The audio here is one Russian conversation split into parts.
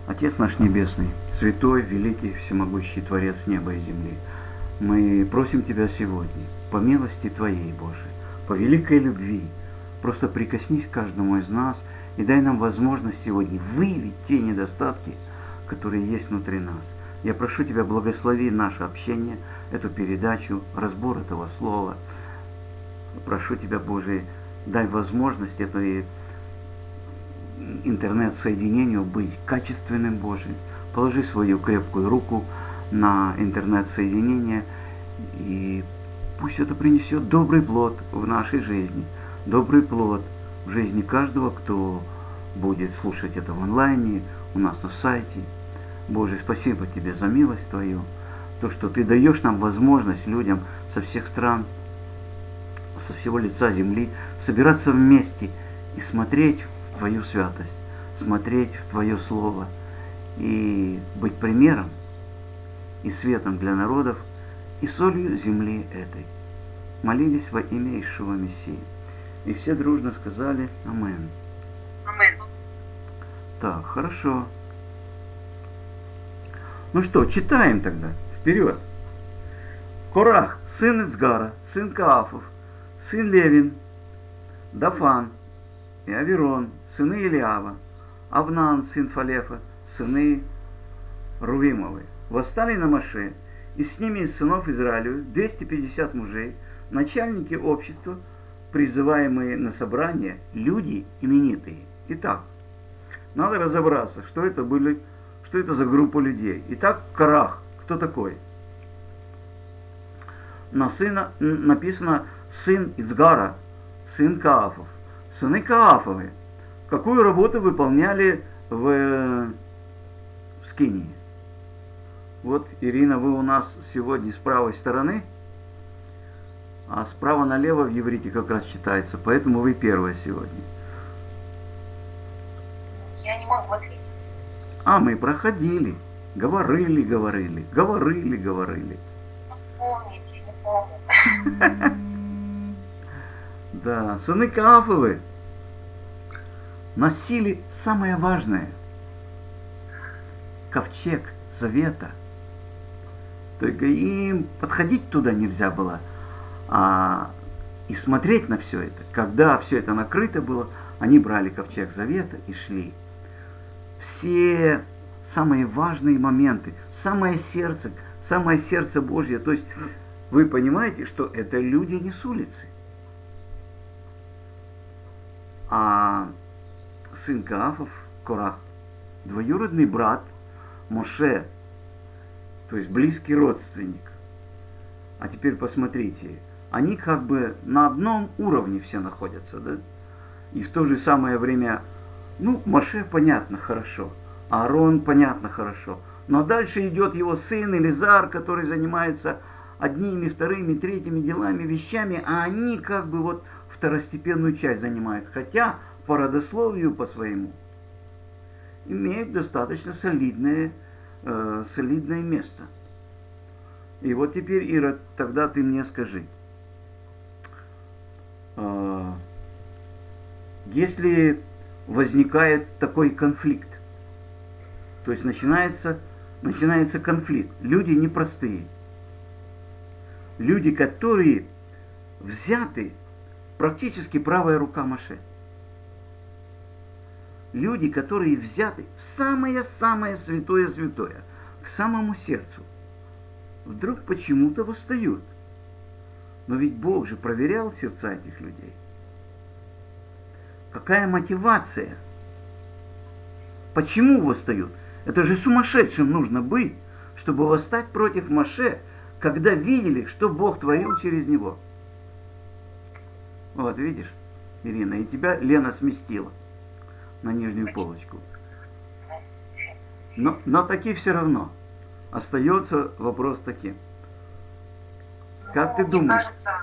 Отец наш Небесный, Святой, Великий, Всемогущий Творец неба и земли, мы просим Тебя сегодня, по милости Твоей, Божией, по великой любви, просто прикоснись к каждому из нас и дай нам возможность сегодня выявить те недостатки, которые есть внутри нас. Я прошу Тебя, благослови наше общение, эту передачу, разбор этого слова. Прошу Тебя, Боже, дай возможность этой интернет-соединению быть качественным, Боже. Положи свою крепкую руку на интернет-соединение, и пусть это принесет добрый плод в нашей жизни, добрый плод в жизни каждого, кто будет слушать это в онлайне, у нас на сайте. Боже, спасибо Тебе за милость Твою, то, что Ты даешь нам возможность людям со всех стран, со всего лица земли собираться вместе и смотреть в Твою святость, смотреть в Твое Слово и быть примером и светом для народов и солью земли этой. Молились во имя Иешуа Мессии. И все дружно сказали Амен. Амен. Так, хорошо. Ну что, читаем тогда. Вперед. Корах, сын Ицгара, сын Каафов, сын Левин, Дафан и Аверон, сыны Илиава, Авнан, сын Фалефа, сыны Рувимовы, восстали на Моше, и с ними из сынов Израилевых 250 мужей, начальники общества, призываемые на собрание, люди именитые. Итак, надо разобраться, что это за группа людей. Итак, Корах, кто такой? Написано сын Ицгара, сын Каафов. Сыны Каафовы. Какую работу выполняли в Скинии? Вот, Ирина, вы у нас сегодня с правой стороны, а справа налево в иврите как раз читается, поэтому вы первая сегодня. Я не могу ответить. А мы проходили, говорили. Не помните, не помню. Да, сыны Каафовы носили самое важное – ковчег завета. Только им подходить туда нельзя было, и смотреть на все это. Когда все это накрыто было, они брали ковчег завета и шли. Все самые важные моменты, самое сердце Божье. То есть вы понимаете, что это люди не с улицы. А сын Каафов, Корах, двоюродный брат Моше, то есть близкий родственник. А теперь посмотрите, они как бы на одном уровне все находятся, да? И в то же самое время, Моше понятно хорошо, Аарон понятно хорошо, но дальше идет его сын Элизар, который занимается одними, вторыми, третьими делами, вещами, а они как бы вот второстепенную часть занимают, хотя по родословию по своему имеют достаточно солидное место. И вот теперь, Ира, тогда ты мне скажи, если возникает такой конфликт, то есть начинается конфликт, люди непростые, люди, которые взяты практически правая рука Моше. Люди, которые взяты в самое-самое святое-святое, к самому сердцу, вдруг почему-то восстают. Но ведь Бог же проверял сердца этих людей. Какая мотивация? Почему восстают? Это же сумасшедшим нужно быть, чтобы восстать против Моше, когда видели, что Бог творил через него. Вот, видишь, Ирина, и тебя Лена сместила на нижнюю полочку. Но таки все равно остается вопрос таким. Как ты думаешь? Мне кажется,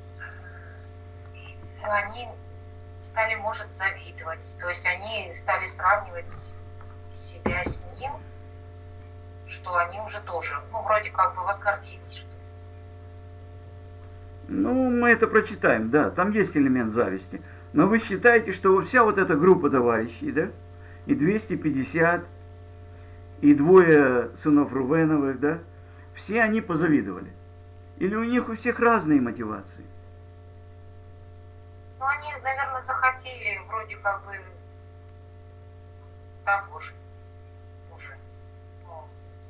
они стали, может, завидовать. То есть они стали сравнивать себя с ним, что они уже тоже, вроде как бы возгордились, что ли. Мы это прочитаем, да, там есть элемент зависти. Но вы считаете, что вся вот эта группа товарищей, да, и 250 и двое сынов Рувеновых, да, все они позавидовали. Или у них у всех разные мотивации? Ну, они, наверное, захотели вроде как бы того же уже. Ну,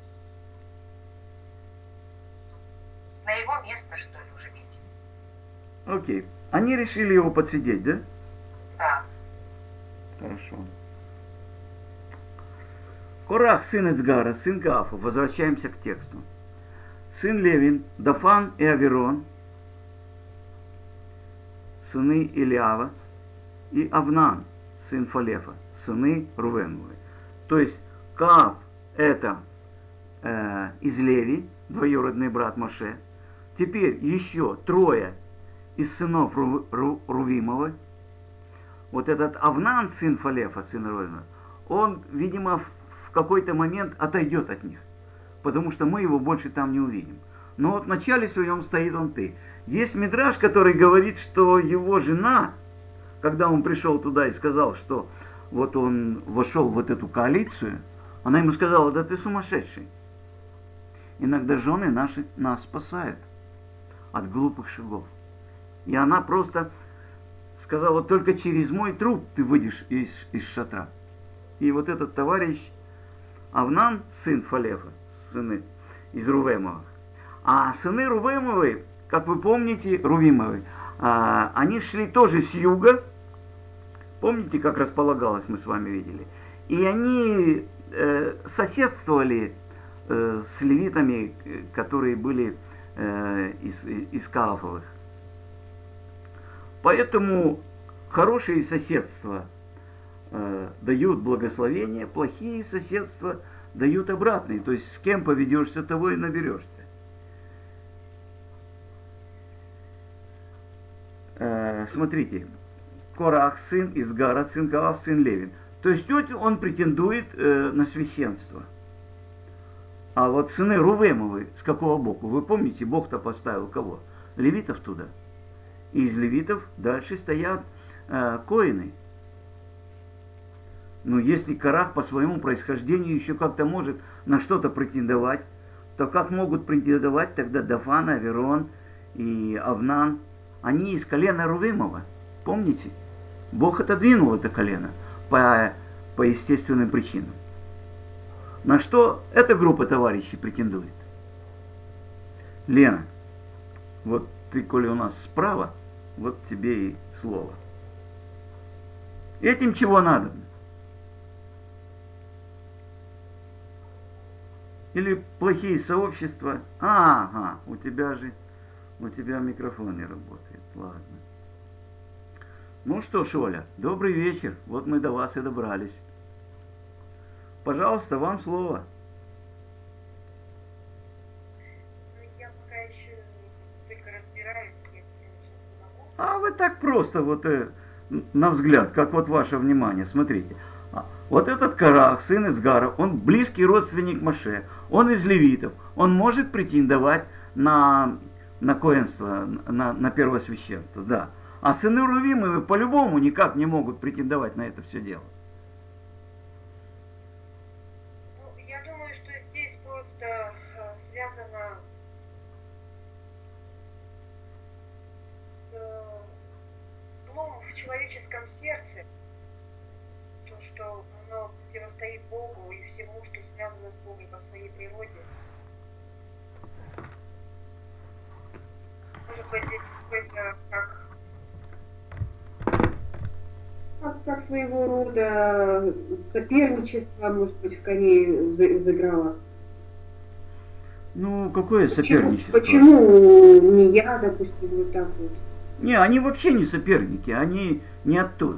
на его место, что ли, уже ведь. Окей. Они решили его подсидеть, да? Да. Хорошо. Корах, сын Изгара, сын Каафа. Возвращаемся к тексту. Сын Левин, Дафан и Аверон, сыны Илиава, и Авнан, сын Фалефа, сыны Рувеновы. То есть Кааф это из Леви, двоюродный брат Моше. Теперь еще трое из сынов Рувимова. Вот этот Авнан, сын Фалефа, сын Рувенова, он, видимо, в какой-то момент отойдет от них, потому что мы его больше там не увидим. Но вот в начале своем стоит он ты. Есть мидраш, который говорит, что его жена, когда он пришел туда и сказал, что вот он вошел в вот эту коалицию, она ему сказала: да ты сумасшедший. Иногда жены наши нас спасают от глупых шагов. И она просто сказала: только через мой труп ты выйдешь из шатра. И вот этот товарищ Авнан, сын Фалефа, сыны из Рувемовых. А сыны Рувемовы, как вы помните, Рувимовы, они шли тоже с юга. Помните, как располагалось, мы с вами видели. И они соседствовали с левитами, которые были из Каафовых. Поэтому хорошие соседства дают благословение, плохие соседства дают обратные. То есть с кем поведешься, того и наберешься. Смотрите, Корах, сын Изгара, сын Кааф, сын Левин. То есть он претендует на священство. А вот сыны Рувемовы с какого боку? Вы помните, Бог-то поставил кого? Левитов туда. И из левитов дальше стоят коины. Но если Корах по своему происхождению еще как-то может на что-то претендовать, то как могут претендовать тогда Дафан, Аверон и Авнан? Они из колена Рувимова. Помните? Бог отодвинул это колено по естественным причинам. На что эта группа товарищей претендует? Лена, вот ты, коли у нас справа, вот тебе и слово. Этим чего надо? Или плохие сообщества? Ага, у тебя микрофон не работает. Ладно. Ну что ж, Оля, добрый вечер. Вот мы до вас и добрались. Пожалуйста, вам слово. Я пока еще только разбираюсь, я сейчас не могу. А вы так просто, вот на взгляд, как вот ваше внимание, смотрите. Вот этот Корах, сын Изгара, он близкий родственник Моше, он из левитов, он может претендовать на коэнство, на первосвященство, да. А сыны Рувимовы по-любому никак не могут претендовать на это все дело. Ну, я думаю, что здесь просто связано с злом в человеческом сердце, то, что оно противостоит Богу и всему, что связано с Богом по своей природе. Может быть, здесь какой-то как своего рода соперничество, может быть, в коне взыграло. Ну, какое соперничество? Почему не я, допустим, вот так вот? Не, они вообще не соперники, они не оттуда.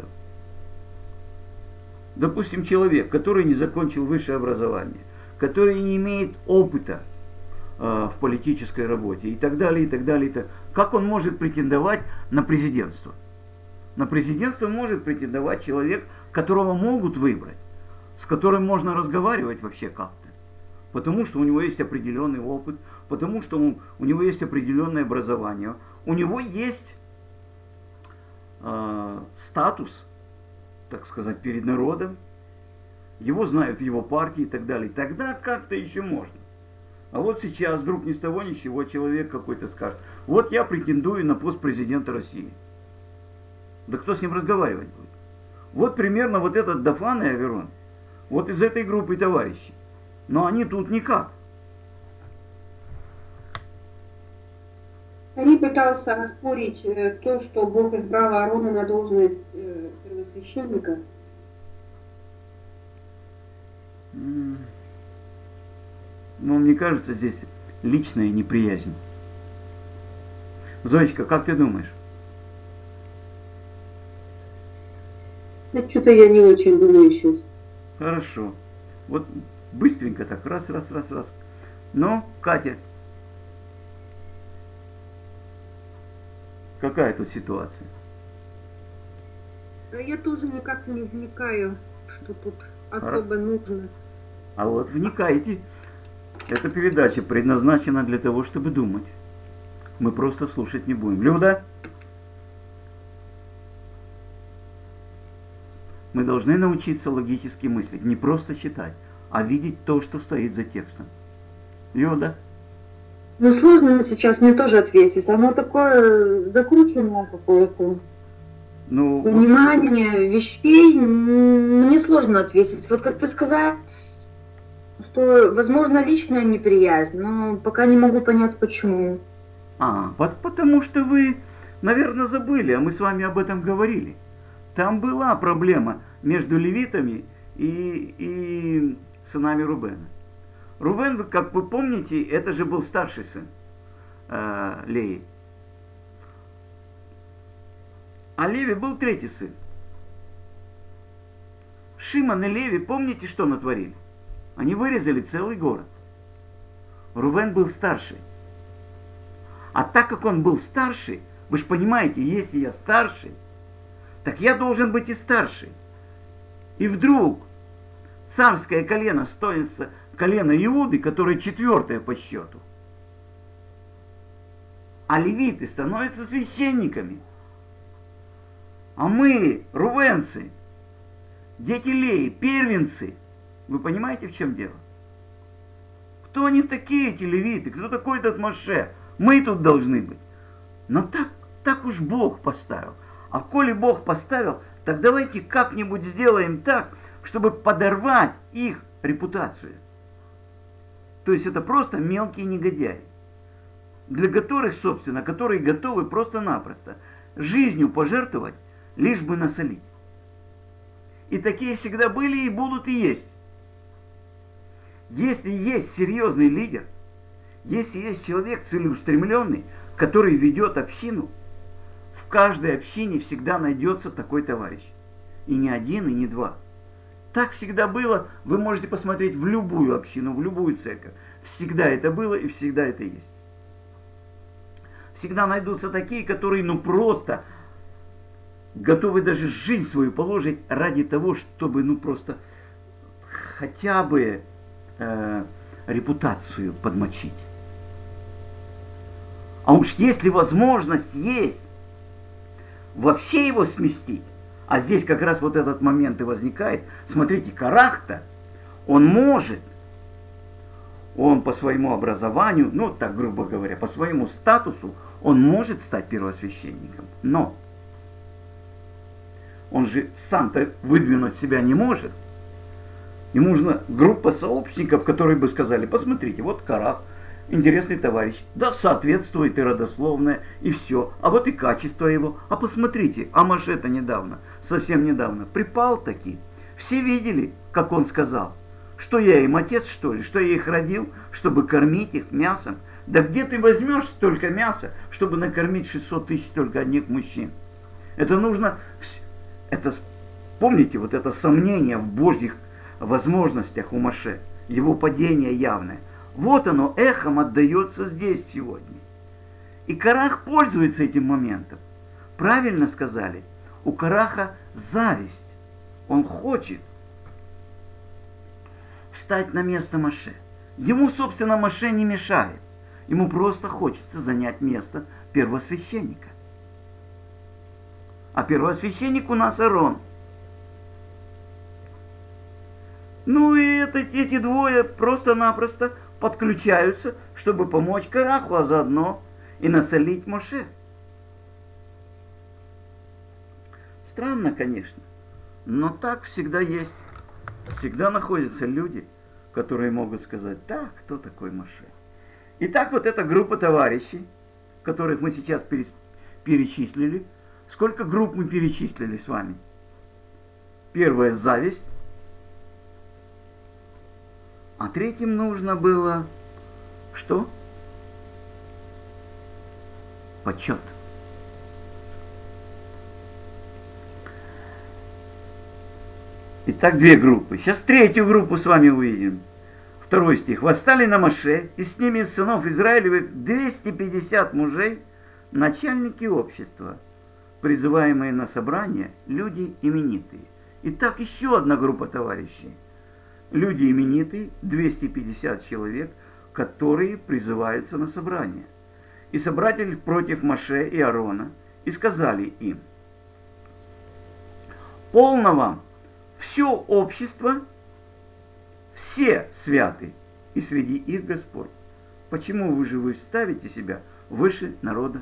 Допустим, человек, который не закончил высшее образование, который не имеет опыта в политической работе и так далее, и так далее, и так. Как он может претендовать на президентство? На президентство может претендовать человек, которого могут выбрать, с которым можно разговаривать вообще как-то. Потому что у него есть определенный опыт, потому что у него есть определенное образование, у него есть статус, так сказать, перед народом. его знают в его партии и так далее. Тогда как-то еще можно. А вот сейчас вдруг ни с того ни с сего человек какой-то скажет: вот я претендую на пост президента России. Да кто с ним разговаривать будет? Вот примерно вот этот Дафан и Аверон, вот из этой группы товарищей. Но они тут никак. Они пытался оспорить то, что Бог избрал Аарона на должность первосвященника. Но мне кажется, здесь личная неприязнь. Зоечка, как ты думаешь? Да что-то я не очень думаю сейчас. Хорошо. Вот быстренько так, раз. Но, Катя, какая тут ситуация? Я тоже никак не вникаю, что тут особо нужно. А вот вникайте. Эта передача предназначена для того, чтобы думать. Мы просто слушать не будем. Люда? Мы должны научиться логически мыслить. Не просто читать, а видеть то, что стоит за текстом. Люда? Ну, сложно сейчас мне тоже ответить. Оно такое закрученное какое-то. Ну, Понимание вещей мне сложно ответить. Вот как вы сказали, что, возможно, личная неприязнь, но пока не могу понять, почему. Вот потому что вы, наверное, забыли, а мы с вами об этом говорили. Там была проблема между левитами и сынами Рувена. Рувен, как вы помните, это же был старший сын Леи. А Леви был третий сын. Шимон и Леви, помните, что натворили? Они вырезали целый город. Рувен был старший. А так как он был старший, вы же понимаете, если я старший, так я должен быть и старший. И вдруг царское колено становится колено Иуды, которое четвертое по счету. А левиты становятся священниками. А мы, рувенцы, дети Леи, первенцы. Вы понимаете, в чем дело? Кто они такие, эти левиты? Кто такой этот Моше? Мы тут должны быть. Но так уж Бог поставил. А коли Бог поставил, так давайте как-нибудь сделаем так, чтобы подорвать их репутацию. То есть это просто мелкие негодяи, для которых, собственно, которые готовы просто-напросто жизнью пожертвовать, лишь бы насолить. И такие всегда были и будут и есть. Если есть серьезный лидер, если есть человек целеустремленный, который ведет общину, в каждой общине всегда найдется такой товарищ. И не один, и не два. Так всегда было. Вы можете посмотреть в любую общину, в любую церковь. Всегда это было и всегда это есть. Всегда найдутся такие, которые просто готовы даже жизнь свою положить ради того, чтобы просто хотя бы репутацию подмочить. А уж если возможность есть вообще его сместить, а здесь как раз вот этот момент и возникает. Смотрите, Корах-то, он по своему образованию, так грубо говоря, по своему статусу, он может стать первосвященником. Но он же сам-то выдвинуть себя не может. Ему нужна группа сообщников, которые бы сказали: посмотрите, вот Корах, интересный товарищ, да, соответствует и родословное, и все. А вот и качество его. А посмотрите, а Моше-то совсем недавно, припал таки. Все видели, как он сказал, что я им отец, что ли, что я их родил, чтобы кормить их мясом. Да где ты возьмешь столько мяса, чтобы накормить 600 тысяч только одних мужчин? Это нужно, помните, вот это сомнение в Божьих возможностях у Моше, его падение явное. Вот оно эхом отдается здесь сегодня. И Корах пользуется этим моментом. Правильно сказали, у Кораха зависть. Он хочет встать на место Моше. Ему, собственно, Моше не мешает. Ему просто хочется занять место первосвященника. А первосвященник у нас Аарон. Ну и эти двое просто-напросто подключаются, чтобы помочь Кораху, а заодно и насолить Моше. Странно, конечно, но так всегда есть. Всегда находятся люди, которые могут сказать: да, кто такой Моше. Итак, вот эта группа товарищей, которых мы сейчас перечислили. Сколько групп мы перечислили с вами? Первая — зависть. А третьим нужно было что? Почет. Итак, две группы. Сейчас третью группу с вами увидим. 2 стих. «Восстали на Моше, и с ними из сынов Израилевых 250 мужей, начальники общества, призываемые на собрание, люди именитые». Итак, еще одна группа товарищей. Люди именитые, 250 человек, которые призываются на собрание. И собрались против Моше и Аарона, и сказали им: «Полно вам, все общество, все святы, и среди их Господь. Почему вы же ставите себя выше народа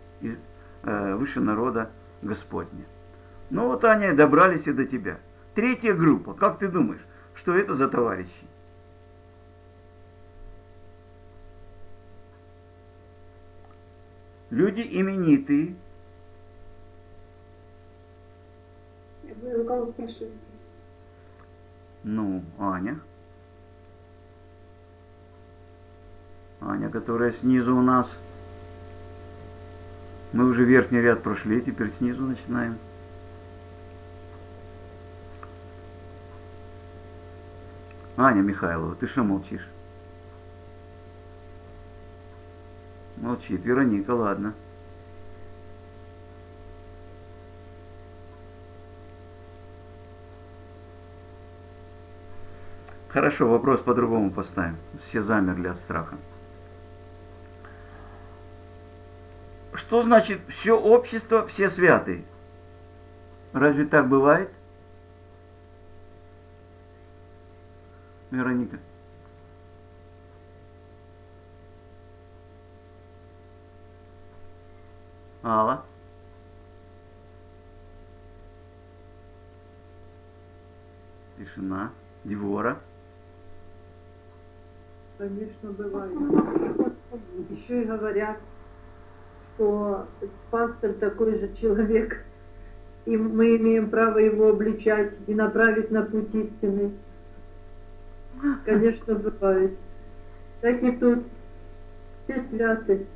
Господня?» Ну вот они добрались и до тебя. Третья группа. Как ты думаешь, что это за товарищи? Люди именитые. Вы у кого спрашиваете? Ну, Аня. Аня, которая снизу у нас. Мы уже верхний ряд прошли, теперь снизу начинаем. Аня Михайлова, ты что молчишь? Молчит. Вероника, ладно. Хорошо, вопрос по-другому поставим. Все замерли от страха. Что значит все общество, все святые? Разве так бывает? Вероника. Алла. Тишина. Девора. Конечно, бывает. Еще и говорят, что пастор такой же человек, и мы имеем право его обличать и направить на путь истины. Конечно, бывает. Так и тут. Все святы.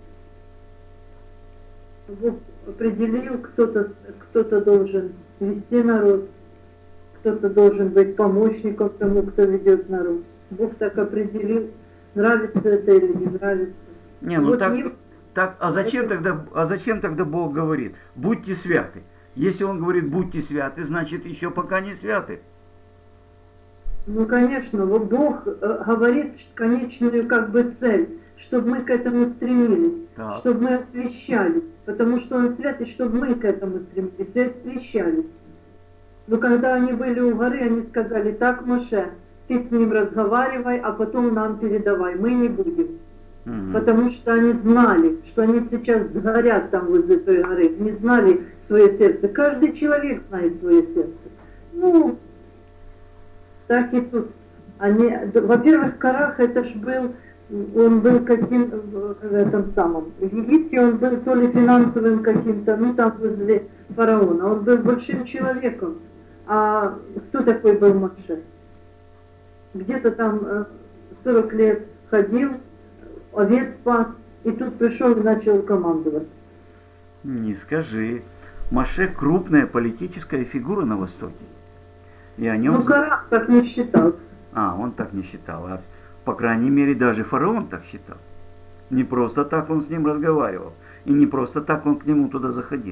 Бог определил, кто-то должен вести народ, кто-то должен быть помощником тому, кто ведет народ. Бог так определил, нравится это или не нравится. Не, ну Вот так, а зачем тогда Бог говорит: будьте святы? Если Он говорит: будьте святы, значит еще пока не святы. Ну, конечно, вот Бог говорит конечную как бы цель, чтобы мы к этому стремились, Так. чтобы мы освящались, потому что Он свят, и чтобы мы к этому стремились и освящались. Но когда они были у горы, они сказали: так, Моше, ты с ним разговаривай, а потом нам передавай, мы не будем. Угу. Потому что они знали, что они сейчас сгорят там возле той горы, не знали свое сердце. Каждый человек знает свое сердце. Ну, так и тут. Во-первых, Корах, это ж был, он был каким, в этом самом, в Египте он был то ли финансовым каким-то, ну там возле фараона, он был большим человеком. А кто такой был Моше? Где-то там 40 лет ходил, овец спас, и тут пришел и начал командовать. Не скажи. Моше крупная политическая фигура на Востоке. И о нем... Ну, Корах так не считал. А, он так не считал. А, по крайней мере, даже фараон так считал. Не просто так он с ним разговаривал. И не просто так он к нему туда заходил.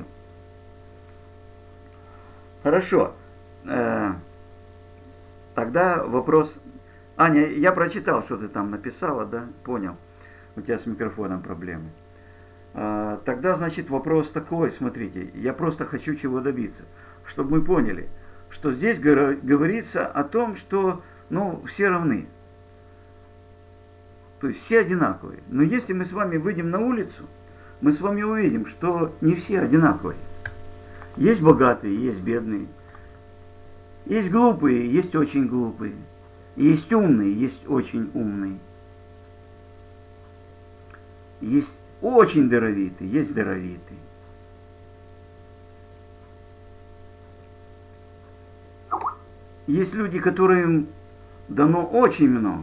Хорошо. Тогда вопрос... Аня, я прочитал, что ты там написала, да? Понял. У тебя с микрофоном проблемы. Тогда, значит, вопрос такой, смотрите. Я просто хочу чего добиться. Чтобы мы поняли, что здесь говорится о том, что ну, все равны. То есть все одинаковые. Но если мы с вами выйдем на улицу, мы с вами увидим, что не все одинаковые. Есть богатые, есть бедные. Есть глупые, есть очень глупые. Есть умные, есть очень умные. Есть очень даровитые, есть даровитые. Есть люди, которым дано очень много.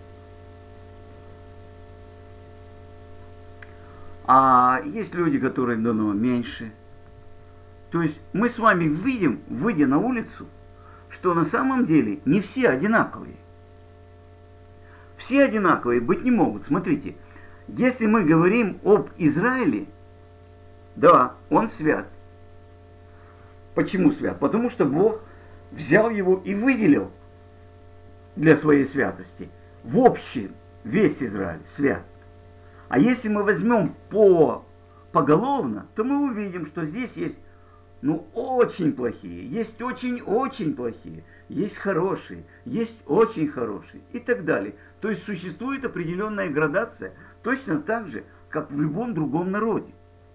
А есть люди, которым дано меньше. То есть мы с вами видим, выйдя на улицу, что на самом деле не все одинаковые. Все одинаковые быть не могут. Смотрите, если мы говорим об Израиле, да, он свят. Почему свят? Потому что Бог взял его и выделил для своей святости. В общем, весь Израиль свят. А если мы возьмем поголовно, то мы увидим, что здесь есть, ну, очень плохие, есть очень-очень плохие, есть хорошие, есть очень хорошие и так далее. То есть существует определенная градация, точно так же, как в любом другом народе.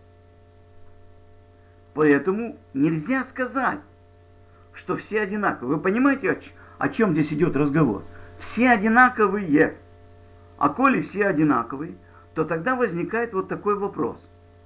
Поэтому нельзя сказать, что все одинаковые. Вы понимаете, о чем здесь идет разговор? Все одинаковые. А коли все одинаковые, то тогда возникает вот такой вопрос.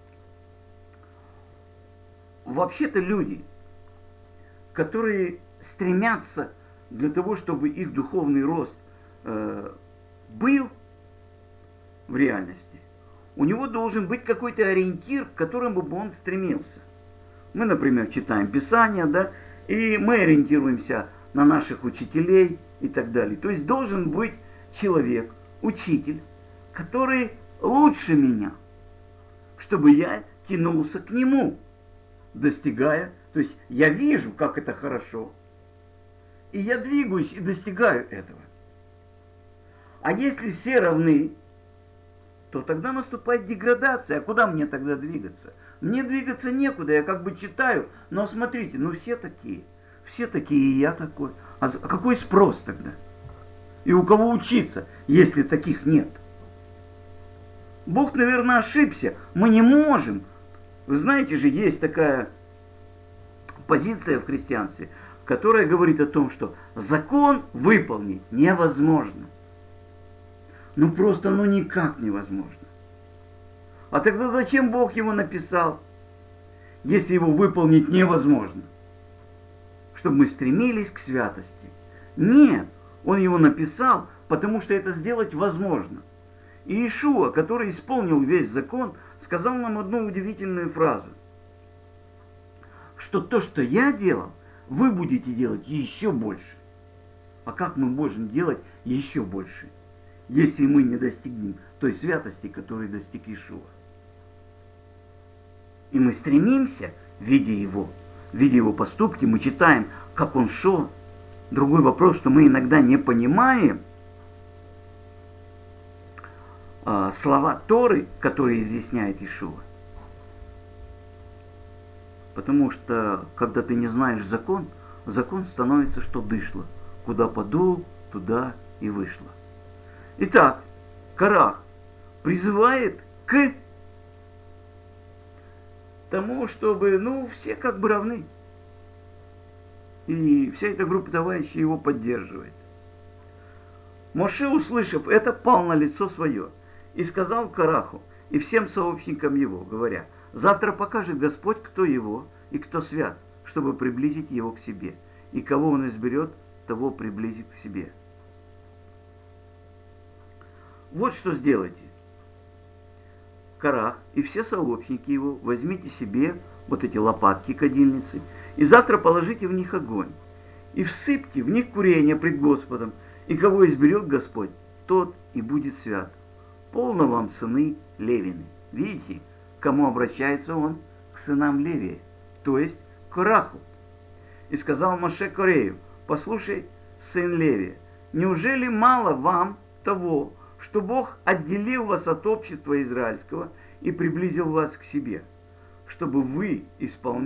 Вообще-то люди, которые стремятся для того, чтобы их духовный рост был в реальности, у него должен быть какой-то ориентир, к которому бы он стремился. Мы, например, читаем Писание, да, и мы ориентируемся на наших учителей и так далее. То есть должен быть человек, учитель, который лучше меня, чтобы я тянулся к нему, достигая, то есть я вижу, как это хорошо, и я двигаюсь и достигаю этого. А если все равны, то тогда наступает деградация. А куда мне тогда двигаться? Мне двигаться некуда, я как бы читаю, но смотрите, ну все такие, и я такой. А какой спрос тогда? И у кого учиться, если таких нет? Бог, наверное, ошибся. Мы не можем. Вы знаете же, есть такая позиция в христианстве, которая говорит о том, что закон выполнить невозможно. Ну просто, ну никак невозможно. А тогда зачем Бог его написал, если его выполнить невозможно? Чтобы мы стремились к святости. Нет, он его написал, потому что это сделать возможно. И Иешуа, который исполнил весь закон, сказал нам одну удивительную фразу. Что то, что я делал, вы будете делать еще больше. А как мы можем делать еще больше, если мы не достигнем той святости, которой достиг Иешуа? И мы стремимся, видя его поступки, мы читаем, как он шел. Другой вопрос, что мы иногда не понимаем слова Торы, которые изъясняет Иешуа. Потому что, когда ты не знаешь закон, закон становится, что дышло. Куда подул, туда и вышло. Итак, Корах призывает к тому, чтобы, ну, все как бы равны. И вся эта группа товарищей его поддерживает. Моше, услышав это, пал на лицо свое и сказал Кораху и всем сообщникам его, говоря: завтра покажет Господь, кто его и кто свят, чтобы приблизить его к себе. И кого он изберет, того приблизит к себе. Вот что сделайте. Корах и все сообщники его, возьмите себе вот эти лопатки, кадильницы, и завтра положите в них огонь, и всыпьте в них курение пред Господом, и кого изберет Господь, тот и будет свят. Полно вам, сыны Левины. Видите, к кому обращается он? К сынам Левия, то есть к Кораху. И сказал Моше Корею: послушай, сын Левия, неужели мало вам того, что Бог отделил вас от общества израильского и приблизил вас к себе, чтобы вы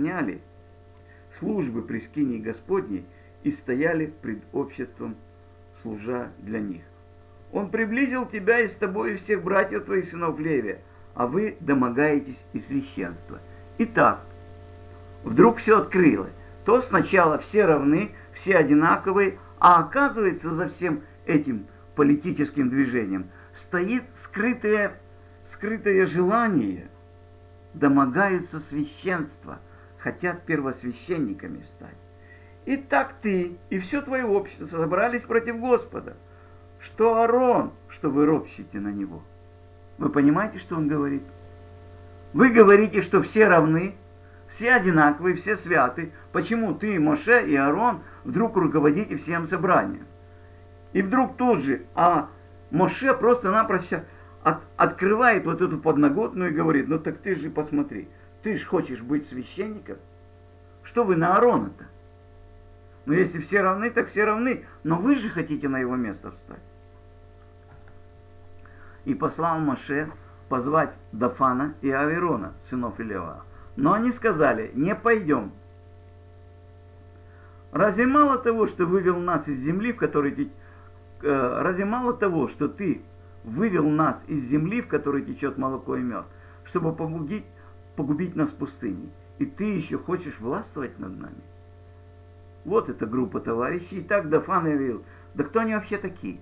исполняли службы при скинии Господней и стояли пред обществом служа для них. Он приблизил тебя и с тобой и всех братьев твоих сынов Левия, а вы домогаетесь и священства. Итак, вдруг все открылось. То сначала все равны, все одинаковые, а оказывается за всем этим политическим движением стоит скрытое желание, домогаются священства, хотят первосвященниками стать. Итак, ты и все твое общество собрались против Господа. Что Аарон, что вы ропщите на него? Вы понимаете, что он говорит? Вы говорите, что все равны, все одинаковые, все святы. Почему ты, Моше и Аарон, вдруг руководите всем собранием? И вдруг тут же, Моше просто-напросто открывает вот эту подноготную и говорит: ну так ты же посмотри, ты же хочешь быть священником? Что вы на Аарона-то? Ну если все равны, так все равны, но вы же хотите на его место встать. И послал Моше позвать Дафана и Аверона, сынов Илева. Но они сказали: не пойдем. Разве мало того, что вывел нас из земли, в которой разве мало того, что ты вывел нас из земли, в которой течет молоко и мед, чтобы погубить нас в пустыне, и ты еще хочешь властвовать над нами? Вот эта группа товарищей. И так Дафан и Авир. Да кто они вообще такие?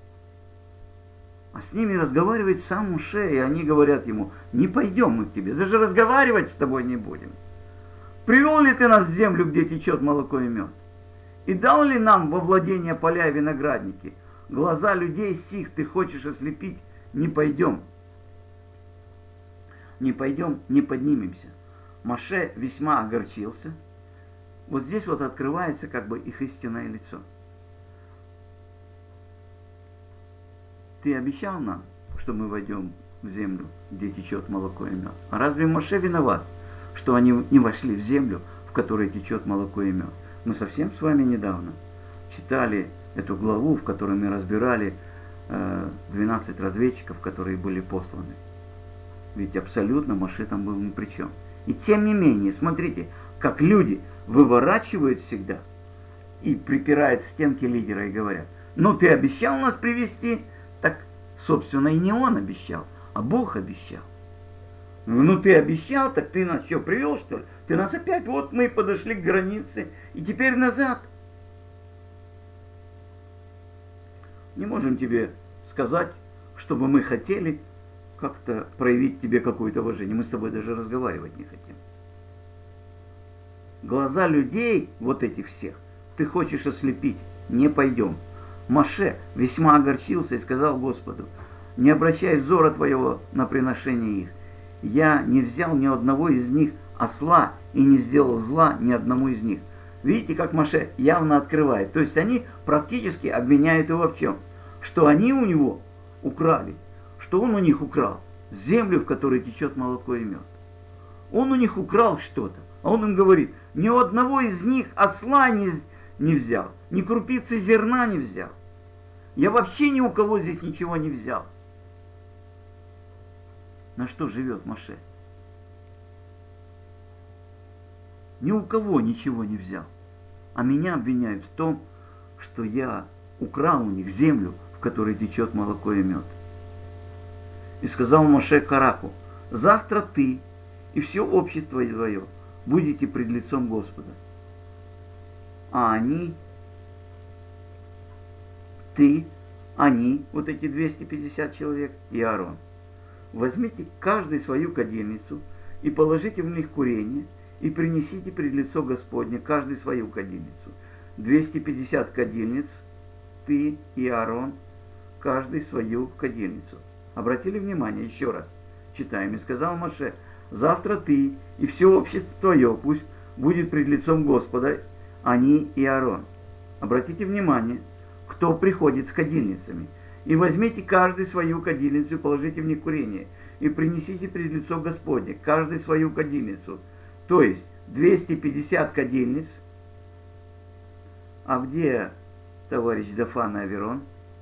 А с ними разговаривает сам Моше, и они говорят ему: не пойдем мы к тебе, даже разговаривать с тобой не будем. Привел ли ты нас в землю, где течет молоко и мед? И дал ли нам во владение поля и виноградники? Глаза людей сих ты хочешь ослепить? Не пойдем. Не пойдем, не поднимемся. Моше весьма огорчился. Вот здесь вот открывается как бы их истинное лицо. Ты обещал нам, что мы войдем в землю, где течет молоко и мед. А разве Моше виноват, что они не вошли в землю, в которой течет молоко и мед? Мы совсем с вами недавно читали эту главу, в которой мы разбирали 12 разведчиков, которые были посланы. Ведь абсолютно Моше там был ни при чем. И тем не менее, смотрите, как люди выворачивают всегда и припирают стенки лидера и говорят: ну ты обещал нас привести. Так, собственно, и не он обещал, а Бог обещал. Ну ты обещал, так ты нас что, привел, что ли? Ты нас опять, вот мы подошли к границе, и теперь назад. Не можем тебе сказать, чтобы мы хотели как-то проявить тебе какое-то уважение. Мы с тобой даже разговаривать не хотим. Глаза людей, вот этих всех, ты хочешь ослепить, не пойдем. Моше весьма огорчился и сказал Господу: не обращай взора твоего на приношение их. Я не взял ни одного из них осла и не сделал зла ни одному из них. Видите, как Моше явно открывает. То есть они практически обвиняют его в чем? Что они у него украли, что он у них украл землю, в которой течет молоко и мед. Он у них украл что-то. А он им говорит: ни у одного из них осла не взял, ни крупицы зерна не взял. Я вообще ни у кого здесь ничего не взял. На что живет Моше? Ни у кого ничего не взял. А меня обвиняют в том, что я украл у них землю, в которой течет молоко и мед. И сказал Моше Караху: завтра ты и все общество твое будете пред лицом Господа. А они, вот эти 250 человек и Аарон, возьмите каждый свою кадильницу и положите в них курение и принесите пред лицо Господне каждый свою кадильницу. 250 кадильниц, ты и Аарон, каждый свою кадильницу. Обратили внимание, еще раз читаем. И сказал Моше: завтра ты и все общество твое пусть будет пред лицом Господа, они и Аарон. Обратите внимание, кто приходит с кадильницами. И возьмите каждый свою кадильницу и положите в них курение. И принесите пред лицо Господне каждый свою кадильницу. То есть 250 кадильниц. А где товарищ Дафан и Аверон?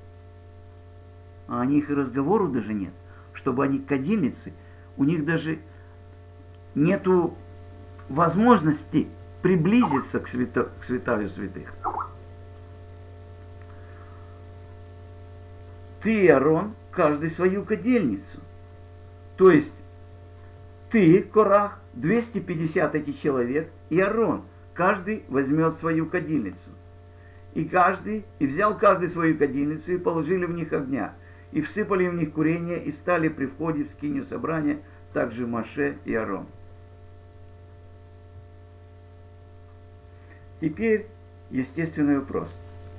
А о них и разговору даже нет. Чтобы они кадильницы, у них даже нету возможности приблизиться к святаю святых. ты и Аарон, каждый свою кадильницу. То есть ты, Корах, 250 этих человек, и Аарон, каждый возьмет свою кадильницу. И взял каждый свою кадильницу, и положили в них огня, и всыпали в них курение, и стали при входе в скинию собрания также Моше и Аарон. Теперь естественный вопрос.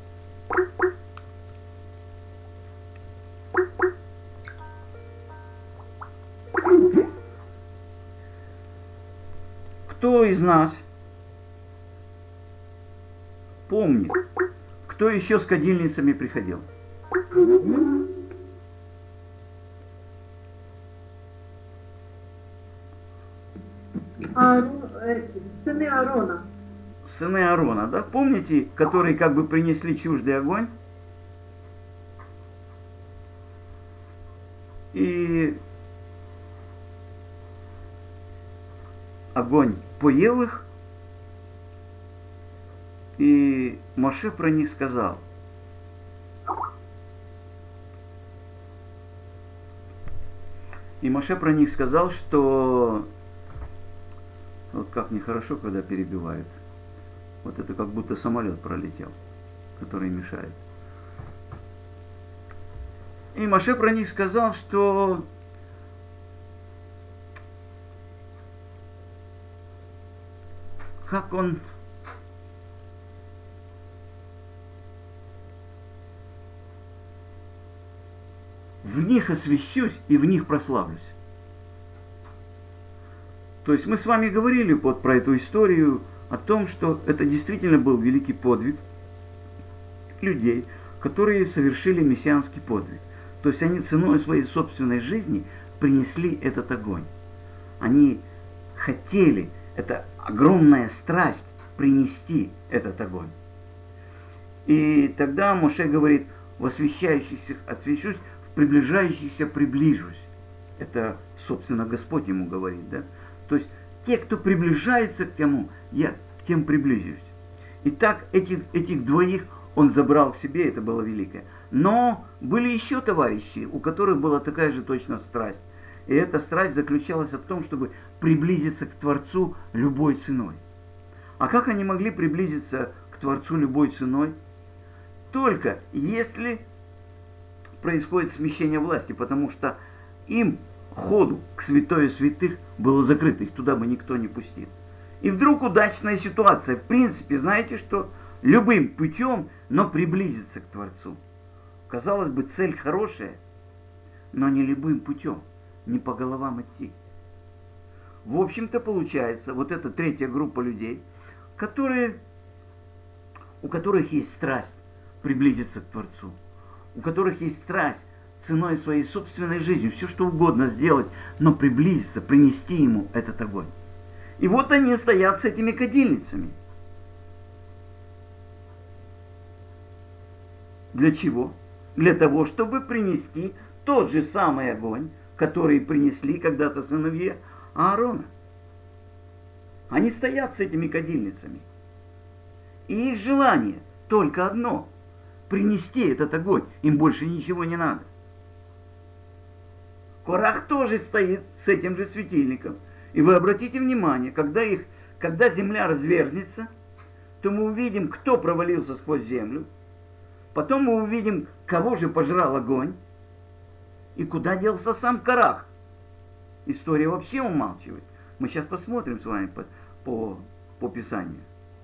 Кто из нас помнит, кто еще с кадильницами приходил? Сыны Аарона. Сыны Аарона, да? Помните, которые как бы принесли чуждый огонь? И огонь поел их, и Моше про них сказал. И Моше про них сказал, что вот как нехорошо, когда перебивают. Вот это как будто самолет пролетел, который мешает. И Моше про них сказал, что как он в них освящусь и в них прославлюсь. То есть мы с вами говорили вот про эту историю о том, что это действительно был великий подвиг людей, которые совершили мессианский подвиг. То есть они ценой своей собственной жизни принесли этот огонь. Они хотели, это огромная страсть, принести этот огонь. И тогда Моше говорит, в освящающихся освящусь, в приближающихся приближусь. Это, собственно, Господь ему говорит, да? То есть те, кто приближается к тому, я к тем приближусь. Итак, этих двоих он забрал к себе, это было великое. Но были еще товарищи, у которых была такая же точно страсть. И эта страсть заключалась в том, чтобы приблизиться к Творцу любой ценой. А как они могли приблизиться к Творцу любой ценой? Только если происходит смещение власти, потому что им ходу к святое святых было закрыто, их туда бы никто не пустил. И вдруг удачная ситуация. В принципе, знаете что? Любым путем, но приблизиться к Творцу. Казалось бы, цель хорошая, но не любым путем, не по головам идти. В общем-то, получается, вот эта третья группа людей, у которых есть страсть приблизиться к Творцу, у которых есть страсть ценой своей собственной жизни, все что угодно сделать, но приблизиться, принести ему этот огонь. И вот они стоят с этими кадильницами. Для чего? Для того, чтобы принести тот же самый огонь, который принесли когда-то сыновья Аарона. Они стоят с этими кадильницами. И их желание только одно – принести этот огонь. Им больше ничего не надо. Корах тоже стоит с этим же светильником. И вы обратите внимание, когда земля разверзнется, то мы увидим, кто провалился сквозь землю. Потом мы увидим, кого же пожрал огонь. И куда делся сам Корах. История вообще умалчивает. Мы сейчас посмотрим с вами по Писанию.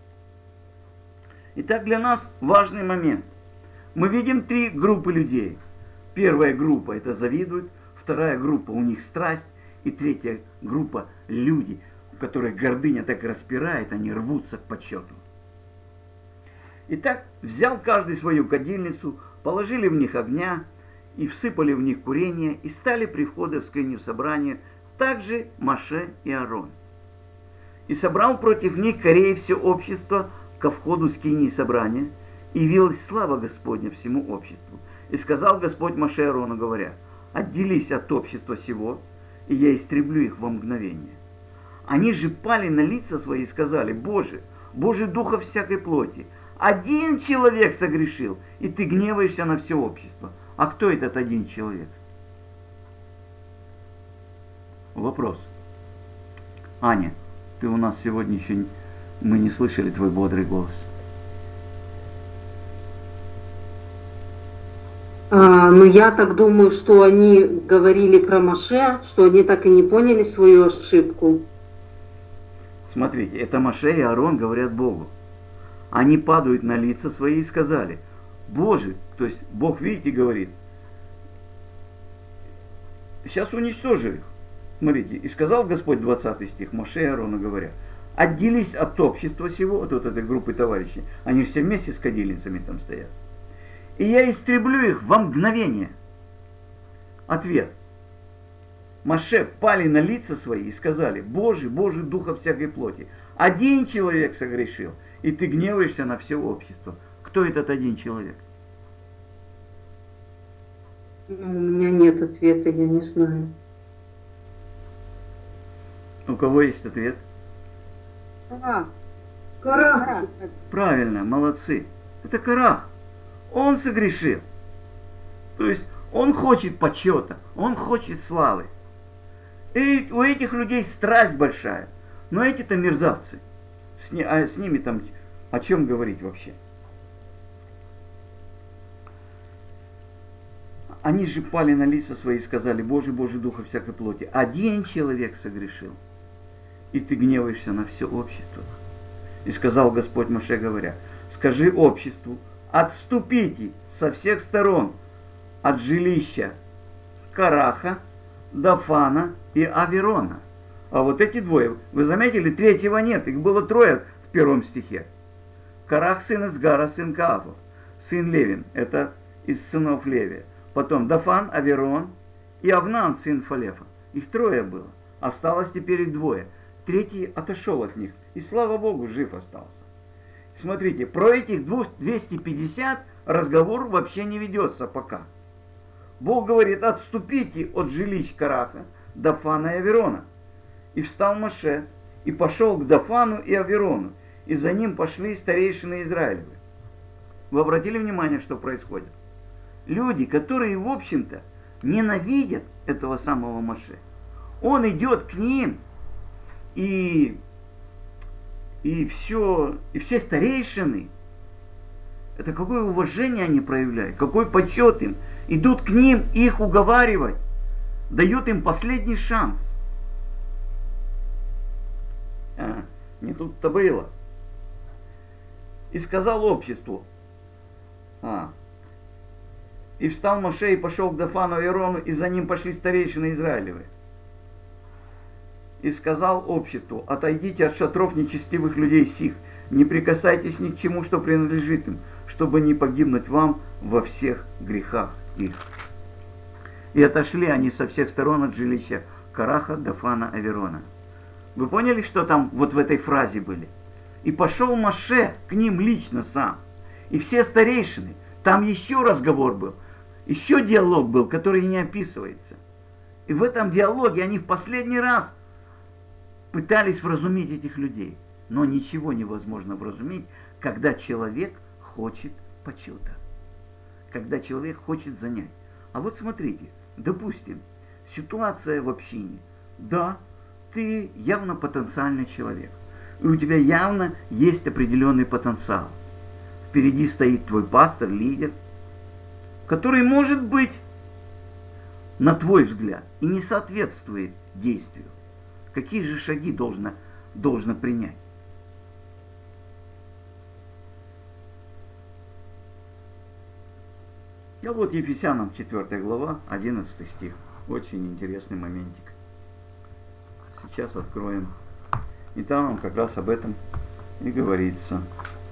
Итак, для нас важный момент. Мы видим три группы людей. Первая группа – это завидуют. Вторая группа – у них страсть. И третья группа – люди, у которых гордыня так распирает, они рвутся к почету. Итак, взял каждый свою кадильницу, положили в них огня, и всыпали в них курение, и стали при входе в скинию собрания также Моше и Аарон. И собрал против них Корей все общество ко входу скинии собрания, и явилась слава Господня всему обществу. И сказал Господь Моше и Аарону, говоря, отделись от общества сего, и я истреблю их во мгновение. Они же пали на лица свои и сказали, Боже, Боже духа всякой плоти, один человек согрешил, и ты гневаешься на все общество. А кто этот один человек? Вопрос. Аня, ты у нас сегодня еще... Мы не слышали твой бодрый голос. Ну, я так думаю, что они говорили про Моше, что они так и не поняли свою ошибку. Смотрите, это Моше и Аарон говорят Богу. Они падают на лица свои и сказали: Боже, то есть Бог, видите, говорит, сейчас уничтожу их. Смотрите, и сказал Господь, 20 стих, Моше и Аарону говоря: отделись от общества сего, от этой группы товарищей, они же все вместе с кадильницами там стоят, и я истреблю их во мгновение. Ответ. Моше пали на лица свои и сказали: Боже, Боже, духа всякой плоти, один человек согрешил, и ты гневаешься на все общество. Кто этот один человек? У меня нет ответа, я не знаю. У кого есть ответ? Корах. Правильно, молодцы. Это Корах. Он согрешил. То есть он хочет почета, он хочет славы. И у этих людей страсть большая. Но эти-то мерзавцы. С ними там о чем говорить вообще? Они же пали на лица свои и сказали: Боже, Боже, духа всякой плоти, один человек согрешил, и ты гневаешься на все общество. И сказал Господь Моше, говоря: скажи обществу, отступите со всех сторон от жилища Кораха, Дафана и Аверона. А вот эти двое, вы заметили, третьего нет, их было трое в первом стихе. Корах, сын Изгара, сын Каафов, сын Левин, это из сынов Левия. Потом Дафан, Аверон и Авнан, сын Фалефа. Их трое было. Осталось теперь их двое. Третий отошел от них. И слава Богу, жив остался. Смотрите, про этих 250 разговор вообще не ведется пока. Бог говорит: отступите от жилищ Кораха, Дафана и Аверона. И встал Моше, и пошел к Дафану и Аверону, и за ним пошли старейшины Израилевы. Вы обратили внимание, что происходит? Люди, которые, в общем-то, ненавидят этого самого Моше. Он идет к ним, и все старейшины, это какое уважение они проявляют, какой почет им. Идут к ним их уговаривать, дают им последний шанс. Не тут-то было. И сказал обществу: и встал Моше и пошел к Дафану и Аэрону, и за ним пошли старейшины Израилевы. И сказал обществу: отойдите от шатров нечестивых людей сих, не прикасайтесь ни к чему, что принадлежит им, чтобы не погибнуть вам во всех грехах их. И отошли они со всех сторон от жилища Кораха, Дафана, Аверона. Вы поняли, что там вот в этой фразе были? И пошел Моше к ним лично сам. И все старейшины, там еще разговор был, еще диалог был, который не описывается. И в этом диалоге они в последний раз пытались вразумить этих людей. Но ничего невозможно вразумить, когда человек хочет почета. Когда человек хочет занять. А вот смотрите, допустим, ситуация в общине. Да, ты явно потенциальный человек. И у тебя явно есть определенный потенциал. Впереди стоит твой пастор, лидер, который, может быть, на твой взгляд, и не соответствует действию. Какие же шаги должно принять? А вот Ефесянам 4 глава, 11 стих. Очень интересный моментик. Сейчас откроем. И там нам как раз об этом и говорится.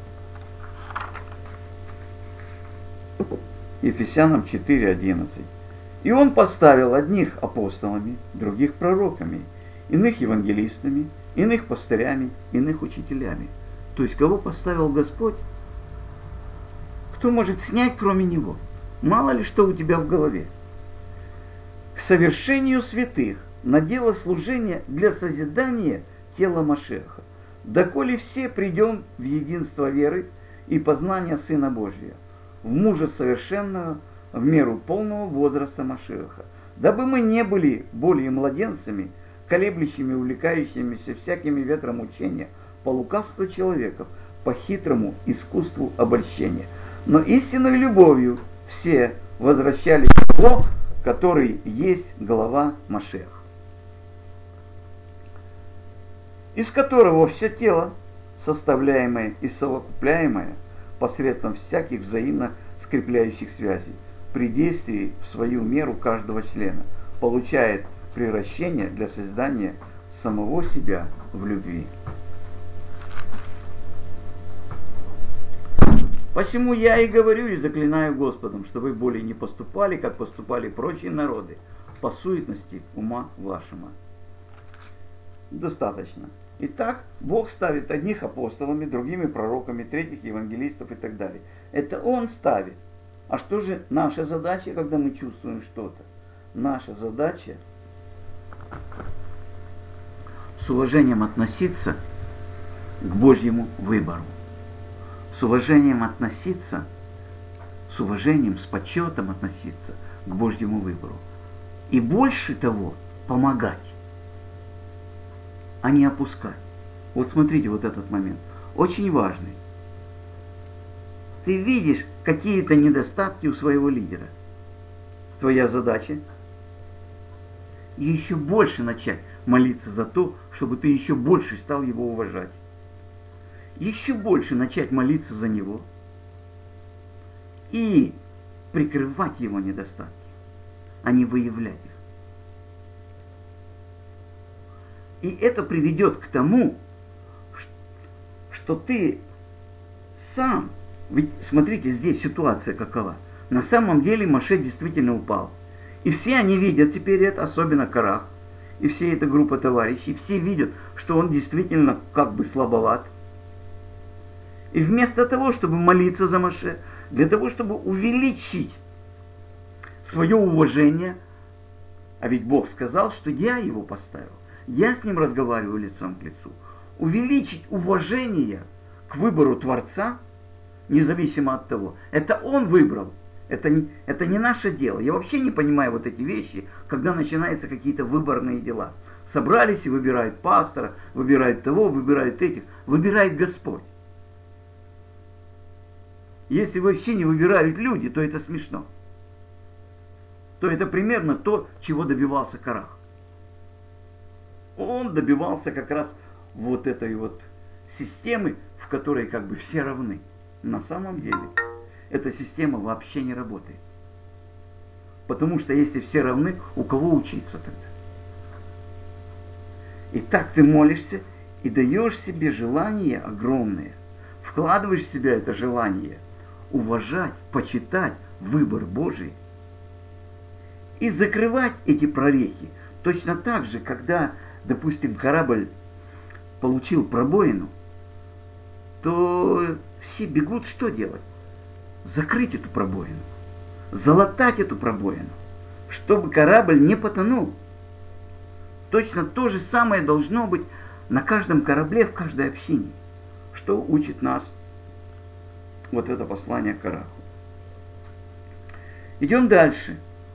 Ефесянам 4:11. И он поставил одних апостолами, других пророками, иных евангелистами, иных пастырями, иных учителями. То есть кого поставил Господь? Кто может снять, кроме Него? Мало ли что у тебя в голове. К совершению святых, на дело служения для созидания тела Машеха, доколе все придем в единство веры и познания Сына Божия, в мужа совершенного, в меру полного возраста Машиаха, дабы мы не были более младенцами, колеблющими, увлекающимися всякими ветром учения, по лукавству человеков, по хитрому искусству обольщения. Но истинной любовью все возвращались к Того, который есть голова Машиах, из которого все тело, составляемое и совокупляемое посредством всяких взаимно скрепляющих связей, при действии в свою меру каждого члена, получает приращение для создания самого себя в любви. Посему я и говорю и заклинаю Господом, что вы более не поступали, как поступали прочие народы, по суетности ума вашего. Достаточно. Итак, Бог ставит одних апостолами, другими пророками, третьих евангелистов и так далее. Это Он ставит. А что же наша задача, когда мы чувствуем что-то? Наша задача с уважением относиться к Божьему выбору. С уважением относиться, с уважением, с почетом относиться к Божьему выбору. И больше того, помогать, а не опускать. Вот смотрите, вот этот момент. Очень важный. Ты видишь какие-то недостатки у своего лидера. Твоя задача еще больше начать молиться за то, чтобы ты еще больше стал его уважать. Еще больше начать молиться за него и прикрывать его недостатки, а не выявлять их. И это приведет к тому, что ты сам, ведь смотрите, здесь ситуация какова. На самом деле Моше действительно упал. И все они видят теперь это, особенно Корах, и все эта группа товарищей, все видят, что он действительно как бы слабоват. И вместо того, чтобы молиться за Моше, для того, чтобы увеличить свое уважение, а ведь Бог сказал, что я его поставил, я с ним разговариваю лицом к лицу, увеличить уважение к выбору Творца, независимо от того, это Он выбрал, это не наше дело. Я вообще не понимаю вот эти вещи, когда начинаются какие-то выборные дела. Собрались и выбирают пастора, выбирают того, выбирают этих, выбирает Господь. Если вообще не выбирают люди, то это смешно. То это примерно то, чего добивался Корах. Он добивался как раз вот этой вот системы, в которой как бы все равны. На самом деле эта система вообще не работает. Потому что если все равны, у кого учиться тогда? И так ты молишься и даешь себе желание огромное. Вкладываешь в себя это желание уважать, почитать выбор Божий и закрывать эти прорехи. Точно так же, когда, допустим, корабль получил пробоину, то все бегут что делать? Закрыть эту пробоину, залатать эту пробоину, чтобы корабль не потонул. Точно то же самое должно быть на каждом корабле, в каждой общине. Что учит нас вот это послание к Кораху. Идем дальше.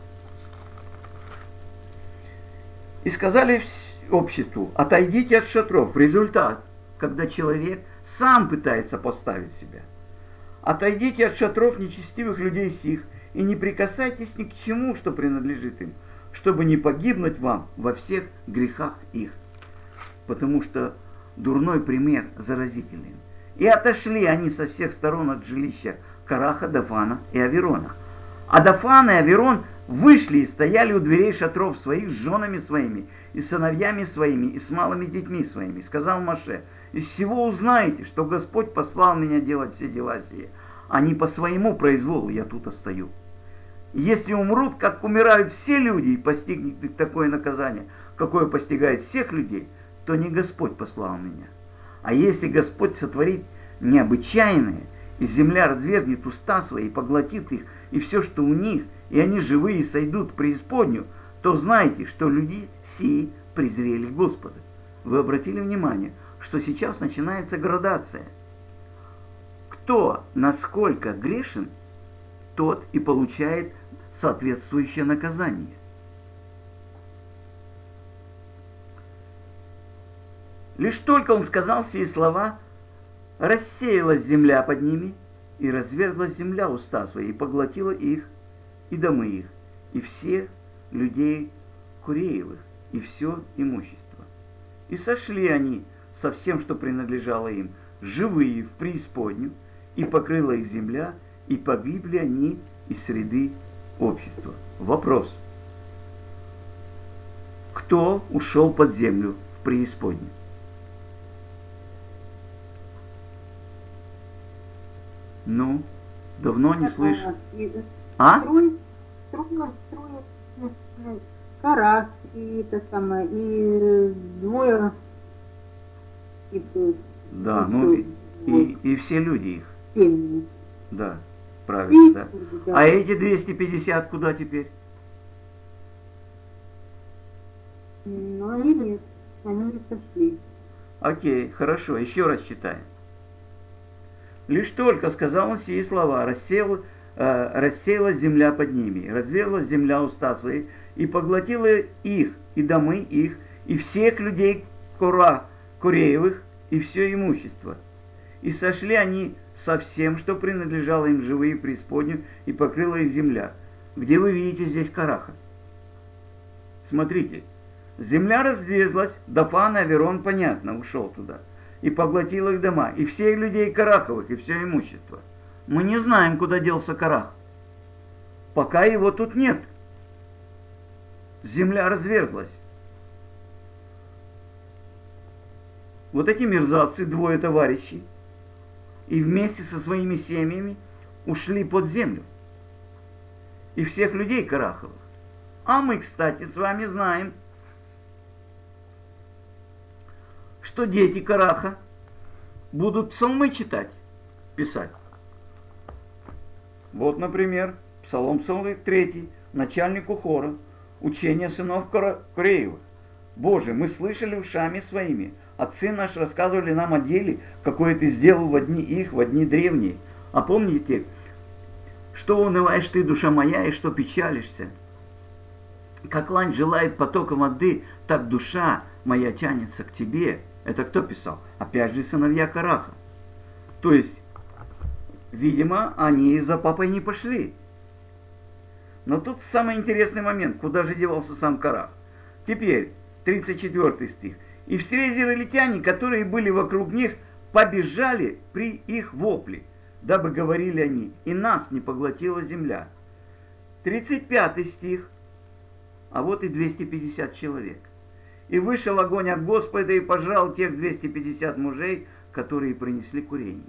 И сказали обществу: отойдите от шатров. Результат, когда человек сам пытается поставить себя. Отойдите от шатров нечестивых людей сих, и не прикасайтесь ни к чему, что принадлежит им, чтобы не погибнуть вам во всех грехах их. Потому что дурной пример заразителен. И отошли они со всех сторон от жилища Кораха, Дафана и Аверона. А Дафан и Аверон вышли и стояли у дверей шатров своих с женами своими, и сыновьями своими, и с малыми детьми своими. Сказал Моше: из всего узнаете, что Господь послал меня делать все дела сие, а не по своему произволу я тут остаю. И если умрут, как умирают все люди, и постигнет их такое наказание, какое постигает всех людей, то не Господь послал меня. А если Господь сотворит необычайное, и земля развернет уста свои, и поглотит их, и все, что у них, и они живые сойдут в преисподнюю, то знайте, что люди сии презрели Господа. Вы обратили внимание, что сейчас начинается градация. Кто насколько грешен, тот и получает соответствующее наказание. Лишь только он сказал сии слова, рассеялась земля под ними, и разверзлась земля уста свои, и поглотила их, и домы их, и все людей Куреевых, и все имущество. И сошли они со всем, что принадлежало им, живые в преисподнюю, и покрыла их земля, и погибли они из среды общества. Вопрос. Кто ушел под землю в преисподнюю? Ну, давно не слышу. А? Карах, и это самое, и двое. Да, ну и все люди их. Семьи. Да, правильно, да. А эти 250 куда теперь? Ну, они нет, они не сошли. Окей, хорошо, еще раз читаем. Лишь только сказал он сии слова, рассеялась земля под ними, разверзлась земля уста свои, и поглотила их, и домы их, и всех людей Куреевых, и все имущество. И сошли они со всем, что принадлежало им живые в преисподнюю, и покрыла их земля. Где вы видите здесь Караха? Смотрите, земля разверзлась, Дафан и Аверон, понятно, ушел туда, и поглотил их дома, и всех людей Караховых, и все имущество. Мы не знаем, куда делся Карах. Пока его тут нет. Земля разверзлась. Вот эти мерзавцы, двое товарищей, и вместе со своими семьями ушли под землю. И всех людей Караховых. А мы, кстати, с вами знаем, что дети Караха будут псалмы читать, писать. Вот, например, Псалом 43, начальнику хора, учение сынов Куреевых. Боже, мы слышали ушами своими, отцы наши рассказывали нам о деле, какое ты сделал во дни их, во дни древние. А помните, что унываешь ты, душа моя, и что печалишься? Как лань желает потоком воды, так душа моя тянется к тебе. Это кто писал? Опять же, сыновья Караха. То есть, видимо, они за папой не пошли. Но тут самый интересный момент, куда же девался сам Карах. Теперь, 34 стих. «И все израильтяне, которые были вокруг них, побежали при их вопле, дабы говорили они, и нас не поглотила земля». 35 стих. А вот и 250 человек. «И вышел огонь от Господа и пожрал тех 250 мужей, которые принесли курение».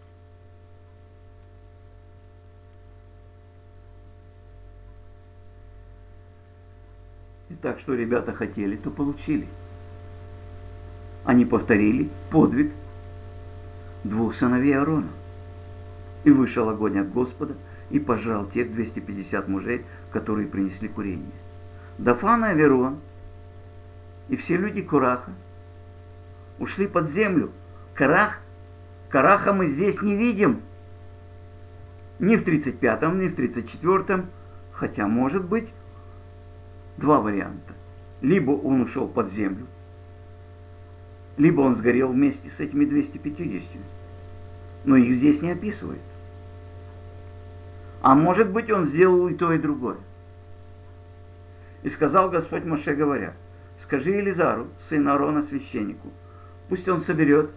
Итак, что ребята хотели, то получили. Они повторили подвиг двух сыновей Аарона. И вышел огонь от Господа и пожрал тех 250 мужей, которые принесли курение. Дафан и Аверон и все люди Кораха ушли под землю. Караха мы здесь не видим. Ни в 35-м, ни в 34-м. Хотя, может быть, два варианта. Либо он ушел под землю, либо он сгорел вместе с этими 250. Но их здесь не описывают. А может быть, он сделал и то, и другое. И сказал Господь Моше, говоря: скажи Елизару, сыну Аарона, священнику, пусть он соберет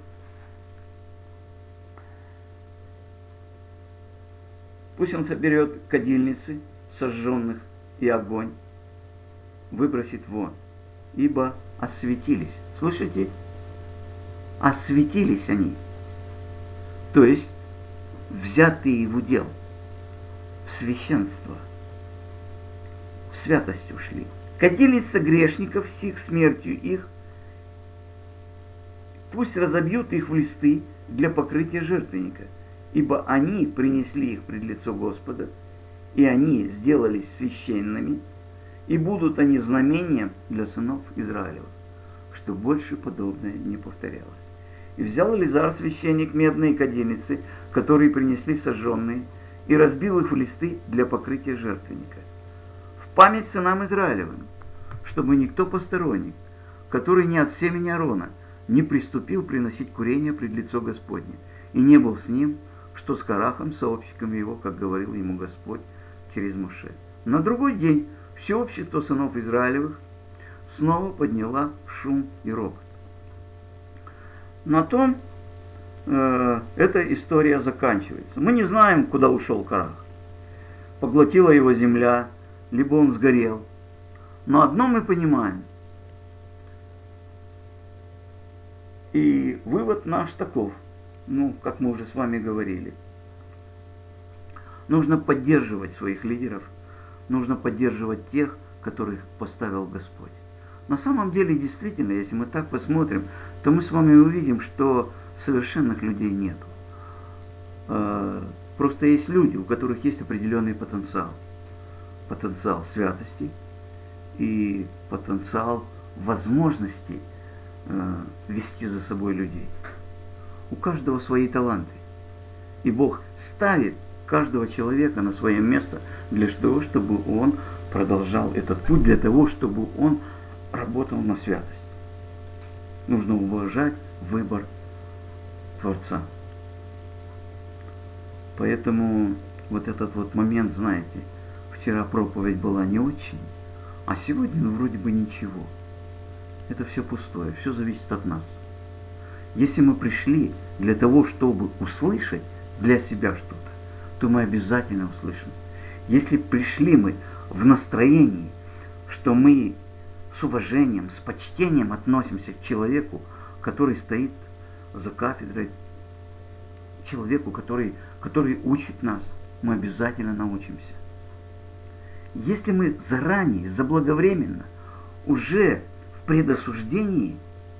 кадильницы сожженных и огонь выбросит вон, ибо осветились. Слышите? Осветились они. То есть взятые в удел, в священство, в святость ушли. Кадильницы грешников с их смертью их, пусть разобьют их в листы для покрытия жертвенника, ибо они принесли их пред лицо Господа, и они сделались священными, и будут они знамением для сынов Израилевых, что больше подобное не повторялось. И взял Елизар, священник, медные кадильницы, которые принесли сожженные, и разбил их в листы для покрытия жертвенника. память сынам Израилевым, чтобы никто посторонний, который не от семени Аарона, не приступил приносить курение пред лицо Господне, и не был с ним, что с Корахом, сообщником его, как говорил ему Господь через Моше. На другой день все общество сынов Израилевых снова подняла шум и ропот. На том эта история заканчивается. Мы не знаем, куда ушел Корах. Поглотила его земля, либо он сгорел. Но одно мы понимаем. И вывод наш таков. Как мы уже с вами говорили. Нужно поддерживать своих лидеров. Нужно поддерживать тех, которых поставил Господь. На самом деле, действительно, если мы так посмотрим, то мы с вами увидим, что совершенных людей нету. Просто есть люди, у которых есть определенный потенциал. Потенциал святости и потенциал возможности вести за собой людей. У каждого свои таланты. И Бог ставит каждого человека на свое место для того, чтобы он продолжал этот путь, для того, чтобы он работал на святость. Нужно уважать выбор Творца. Поэтому вот этот вот момент, знаете, вчера проповедь была не очень, а сегодня вроде бы ничего. Это все пустое, все зависит от нас. Если мы пришли для того, чтобы услышать для себя что-то, то мы обязательно услышим. Если пришли мы в настроении, что мы с уважением, с почтением относимся к человеку, который стоит за кафедрой, человеку, который учит нас, мы обязательно научимся. Если мы заранее, заблаговременно, уже в предосуждении,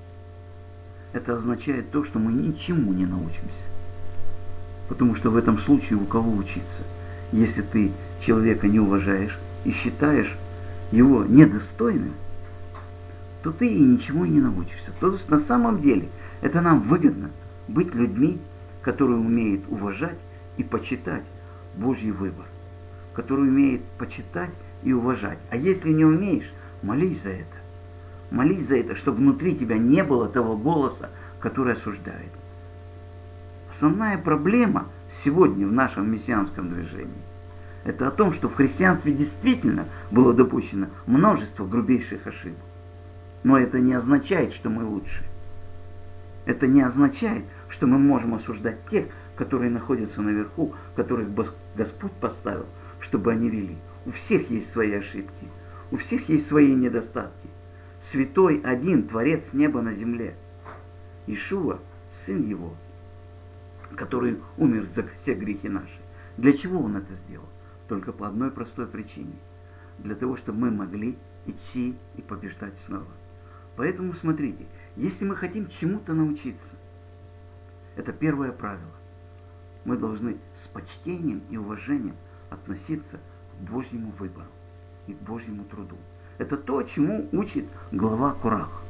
это означает то, что мы ничему не научимся. Потому что в этом случае у кого учиться? Если ты человека не уважаешь и считаешь его недостойным, то ты и ничему не научишься. То есть на самом деле это нам выгодно быть людьми, которые умеют уважать и почитать Божий выбор, которые умеют почитать и уважать. А если не умеешь, молись за это. Молись за это, чтобы внутри тебя не было того голоса, который осуждает. Основная проблема сегодня в нашем мессианском движении – это о том, что в христианстве действительно было допущено множество грубейших ошибок. Но это не означает, что мы лучше. Это не означает, что мы можем осуждать тех, которые находятся наверху, которых Господь поставил, чтобы они вели. У всех есть свои ошибки, у всех есть свои недостатки. Святой один, Творец неба на земле. Иешуа, Сын Его, который умер за все грехи наши. Для чего Он это сделал? Только по одной простой причине. Для того, чтобы мы могли идти и побеждать снова. Поэтому смотрите, если мы хотим чему-то научиться, это первое правило. Мы должны с почтением и уважением относиться к Божьему выбору и к Божьему труду. Это то, чему учит глава Корах.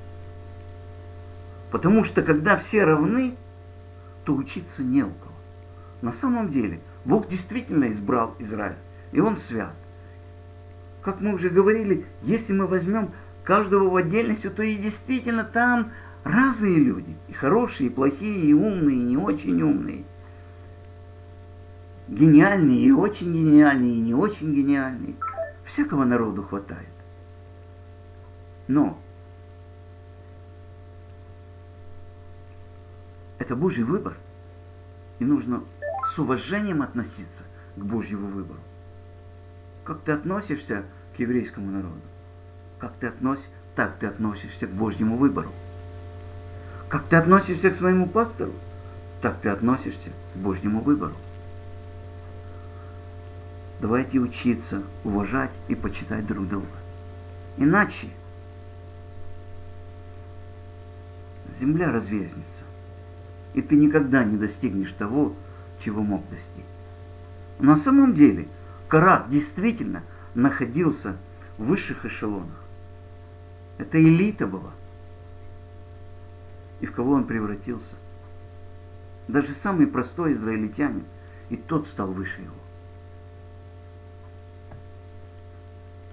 Потому что когда все равны, то учиться не у кого. На самом деле, Бог действительно избрал Израиль, и Он свят. Как мы уже говорили, если мы возьмем каждого в отдельности, то и действительно там разные люди. И хорошие, и плохие, и умные, и не очень умные. Гениальные, и очень гениальные, и не очень гениальные. Всякого народу хватает. Но это Божий выбор. И нужно с уважением относиться к Божьему выбору. Как ты относишься к еврейскому народу? Как ты относишься, так ты относишься к Божьему выбору. Как ты относишься к своему пастору, так ты относишься к Божьему выбору. Давайте учиться уважать и почитать друг друга. Иначе земля разверзнется, и ты никогда не достигнешь того, чего мог достичь. На самом деле, Корах действительно находился в высших эшелонах. Это элита была. И в кого он превратился? Даже самый простой израильтянин, и тот стал выше его.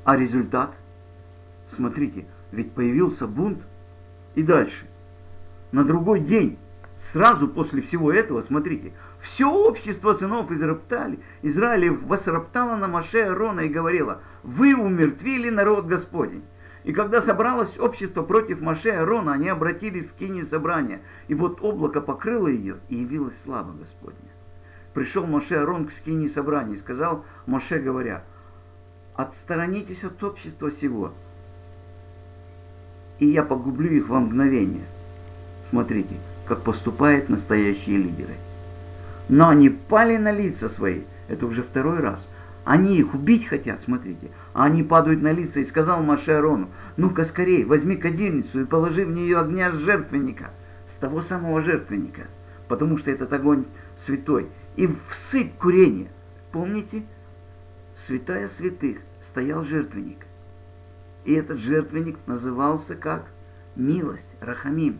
А результат? Смотрите, ведь появился бунт. И дальше. На другой день, сразу после всего этого, смотрите, все общество сынов Израиля восроптало на Моше и Аарона и говорило: вы умертвили народ Господень. И когда собралось общество против Моше и Аарона, они обратились к скинии собрания. И вот облако покрыло ее, и явилась слава Господня. Пришел Моше и Аарон к скинии собрания и сказал Моше, говоря: отсторонитесь от общества сего, и я погублю их во мгновение. Смотрите, как поступают настоящие лидеры. Но они пали на лица свои, это уже второй раз. Они их убить хотят, смотрите, а они падают на лица. И сказал Моше Аарону: ну-ка скорей, возьми кадильницу и положи в нее огня с жертвенника, с того самого жертвенника, потому что этот огонь святой, и всыпь курение. Помните, святая святых стоял жертвенник. И этот жертвенник назывался как? Милость, рахамим.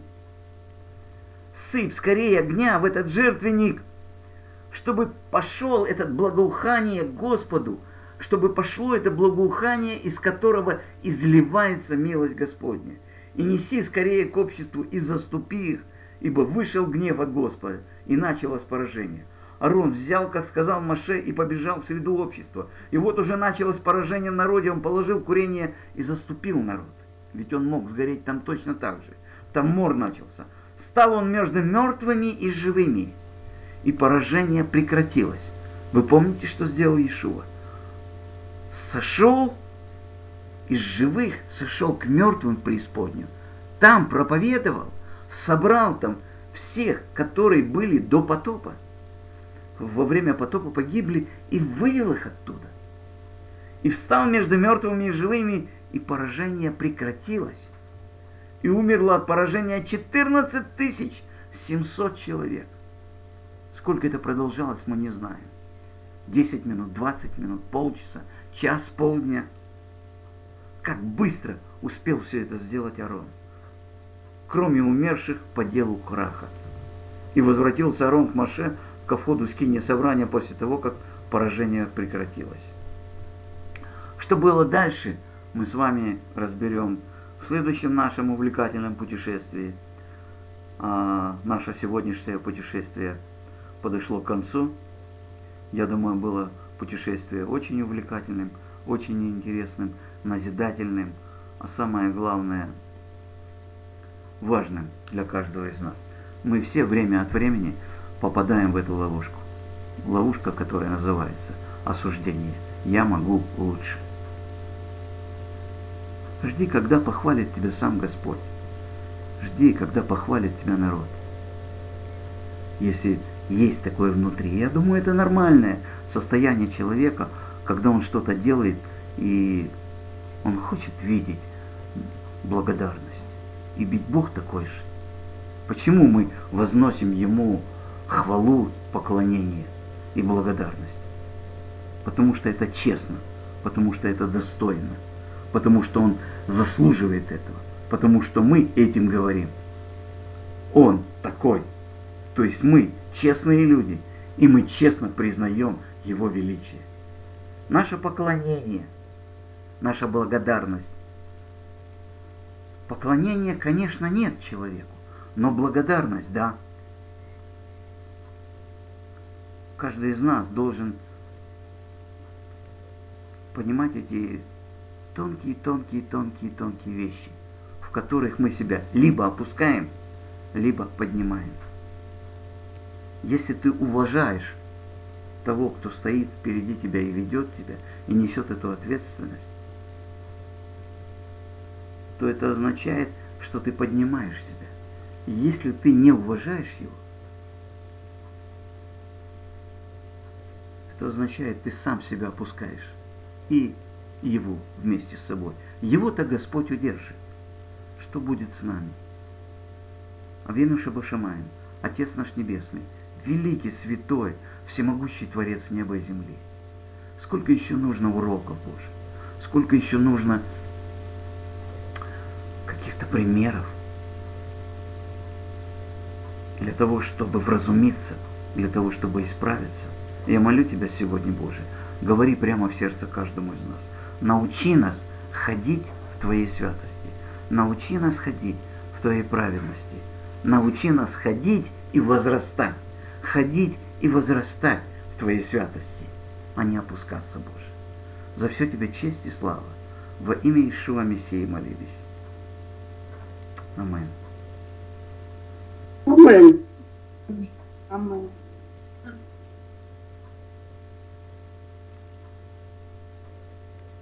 Сыпь скорее огня в этот жертвенник, чтобы пошел это благоухание Господу, чтобы пошло это благоухание, из которого изливается милость Господня. И неси скорее к обществу и заступи их, ибо вышел гнев от Господа, и началось поражение. Аарон взял, как сказал Моше, и побежал в среду общества. И вот уже началось поражение в народе, он положил курение и заступил народ. Ведь он мог сгореть там точно так же. Там мор начался. Стал он между мертвыми и живыми. И поражение прекратилось. Вы помните, что сделал Иешуа? Сошел из живых, сошел к мертвым в преисподнюю. Там проповедовал, собрал там всех, которые были до потопа. Во время потопа погибли, и вывел их оттуда. И встал между мертвыми и живыми, и поражение прекратилось. И умерло от поражения 14 700 человек. Сколько это продолжалось, мы не знаем. 10 минут, 20 минут, полчаса, час, полдня. Как быстро успел все это сделать Аарон. Кроме умерших по делу краха. И возвратился Аарон к Моше ко входу скинии собрания после того, как поражение прекратилось. Что было дальше, мы с вами разберем в следующем нашем увлекательном путешествии. Наше сегодняшнее путешествие подошло к концу. Я думаю, было путешествие очень увлекательным, очень интересным, назидательным, а самое главное, важным для каждого из нас. Мы все время от времени попадаем в эту ловушку. Ловушка, которая называется осуждение. Я могу лучше. Жди, когда похвалит тебя сам Господь. Жди, когда похвалит тебя народ. Если есть такое внутри. Я думаю, это нормальное состояние человека, когда он что-то делает, и он хочет видеть благодарность. И ведь Бог такой же. Почему мы возносим Ему хвалу, поклонение и благодарность? Потому что это честно, потому что это достойно, потому что Он заслуживает этого, потому что мы этим говорим. Он такой. То есть мы честные люди, и мы честно признаем Его величие. Наше поклонение, наша благодарность. Поклонения, конечно, нет человеку, но благодарность, да. Каждый из нас должен понимать эти тонкие вещи, в которых мы себя либо опускаем, либо поднимаем. Если ты уважаешь того, кто стоит впереди тебя и ведет тебя, и несет эту ответственность, то это означает, что ты поднимаешь себя. Если ты не уважаешь его, это означает, ты сам себя опускаешь. И его вместе с собой. Его-то Господь удержит. Что будет с нами? Авину Шабашамаем, Отец наш Небесный, великий, святой, всемогущий Творец неба и земли. Сколько еще нужно уроков, Боже? Сколько еще нужно каких-то примеров для того, чтобы вразумиться, для того, чтобы исправиться. Я молю Тебя сегодня, Боже, говори прямо в сердце каждому из нас. Научи нас ходить в Твоей святости. Научи нас ходить в Твоей праведности. Научи нас ходить и возрастать. Ходить и возрастать в Твоей святости, а не опускаться, Боже. За все Тебе честь и слава. Во имя Иешуа Мессии молились. Аминь. Амин. Амин.